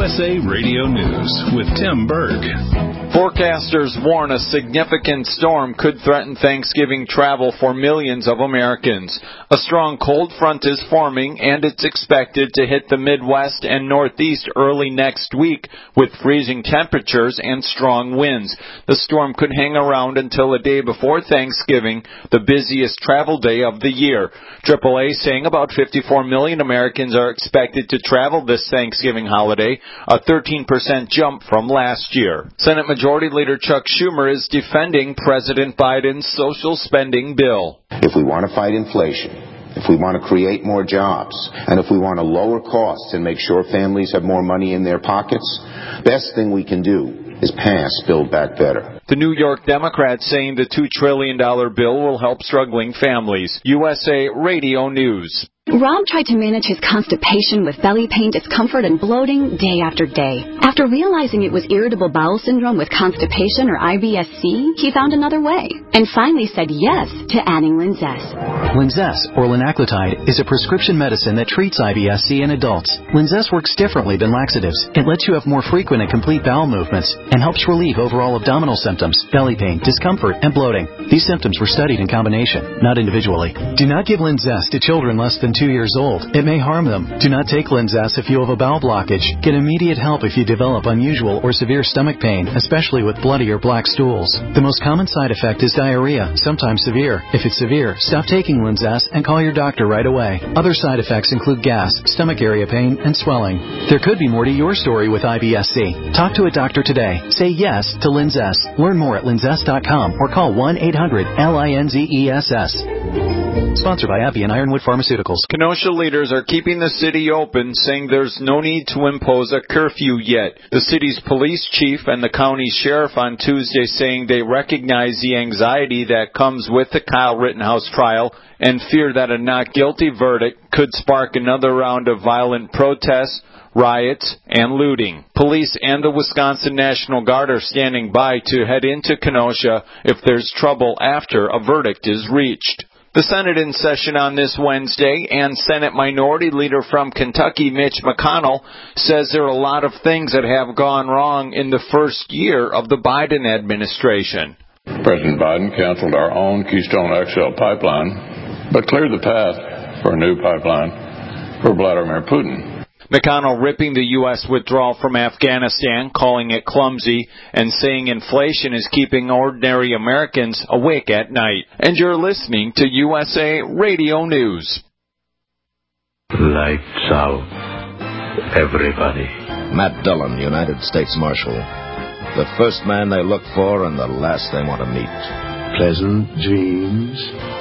USA Radio News with Tim Berg. Forecasters warn a significant storm could threaten Thanksgiving travel for millions of Americans. A strong cold front is forming, and it's expected to hit the Midwest and Northeast early next week with freezing temperatures and strong winds. The storm could hang around until the day before Thanksgiving, the busiest travel day of the year. AAA saying about 54 million Americans are expected to travel this Thanksgiving holiday, a 13% jump from last year. Senate Majority Leader Chuck Schumer is defending President Biden's social spending bill. If we want to fight inflation, if we want to create more jobs, and if we want to lower costs and make sure families have more money in their pockets, best thing we can do is pass Build Back Better. The New York Democrats saying the $2 trillion bill will help struggling families. USA Radio News. Rob tried to manage his constipation with belly pain, discomfort, and bloating day after day. After realizing it was irritable bowel syndrome with constipation, or IBS-C, he found another way and finally said yes to adding Linzess. Linzess, or linaclotide, is a prescription medicine that treats IBS-C in adults. Linzess works differently than laxatives. It lets you have more frequent and complete bowel movements and helps relieve overall abdominal symptoms, belly pain, discomfort, and bloating. These symptoms were studied in combination, not individually. Do not give Linzess to children less than 2 years old. It may harm them. Do not take Linzess if you have a bowel blockage. Get immediate help if you develop unusual or severe stomach pain, especially with bloody or black stools. The most common side effect is diarrhea, sometimes severe. If it's severe, stop taking Linzess and call your doctor right away. Other side effects include gas, stomach area pain, and swelling. There could be more to your story with IBS-C. Talk to a doctor today. Say yes to Linzess. Learn more at linzess.com or call 1-800-LINZESS. Sponsored by Appy and Ironwood Pharmaceuticals. Kenosha leaders are keeping the city open, saying there's no need to impose a curfew yet. The city's police chief and the county sheriff on Tuesday saying they recognize the anxiety that comes with the Kyle Rittenhouse trial and fear that a not guilty verdict could spark another round of violent protests, riots, and looting. Police and the Wisconsin National Guard are standing by to head into Kenosha if there's trouble after a verdict is reached. The Senate in session on this Wednesday, and Senate Minority Leader from Kentucky, Mitch McConnell, says there are a lot of things that have gone wrong in the first year of the Biden administration. President Biden canceled our own Keystone XL pipeline, but cleared the path for a new pipeline for Vladimir Putin. McConnell ripping the U.S. withdrawal from Afghanistan, calling it clumsy, and saying inflation is keeping ordinary Americans awake at night. And you're listening to USA Radio News. Lights out, everybody. Matt Dillon, United States Marshal. The first man they look for and the last they want to meet. Pleasant dreams.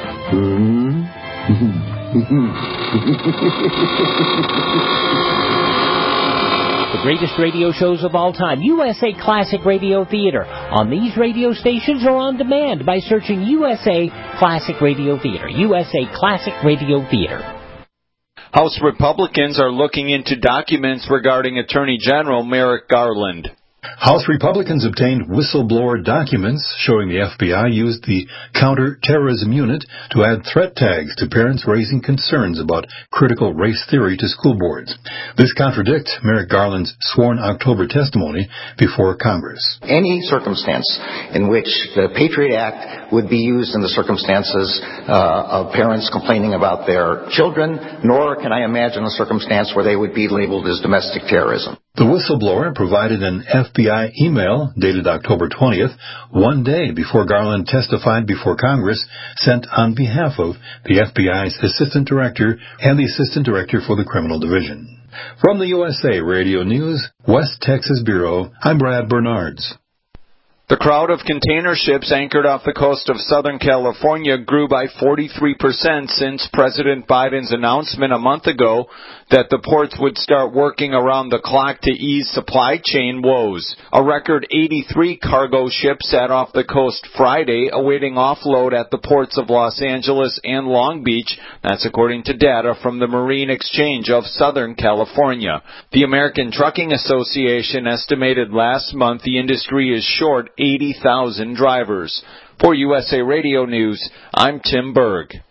The greatest radio shows of all time, USA Classic Radio Theater, on these radio stations or on demand by searching USA Classic Radio Theater. USA Classic Radio Theater. House Republicans are looking into documents regarding Attorney General Merrick Garland. House Republicans obtained whistleblower documents showing the FBI used the counterterrorism unit to add threat tags to parents raising concerns about critical race theory to school boards. This contradicts Merrick Garland's sworn October testimony before Congress. Any circumstance in which the Patriot Act would be used in the circumstances of parents complaining about their children, nor can I imagine a circumstance where they would be labeled as domestic terrorism. The whistleblower provided an FBI email dated October 20th, one day before Garland testified before Congress, sent on behalf of the FBI's Assistant Director and the Assistant Director for the Criminal Division. From the USA Radio News, West Texas Bureau, I'm Brad Bernards. The crowd of container ships anchored off the coast of Southern California grew by 43% since President Biden's announcement a month ago that the ports would start working around the clock to ease supply chain woes. A record 83 cargo ships sat off the coast Friday, awaiting offload at the ports of Los Angeles and Long Beach. That's according to data from the Marine Exchange of Southern California. The American Trucking Association estimated last month the industry is short 80,000 drivers. For USA Radio News, I'm Tim Berg.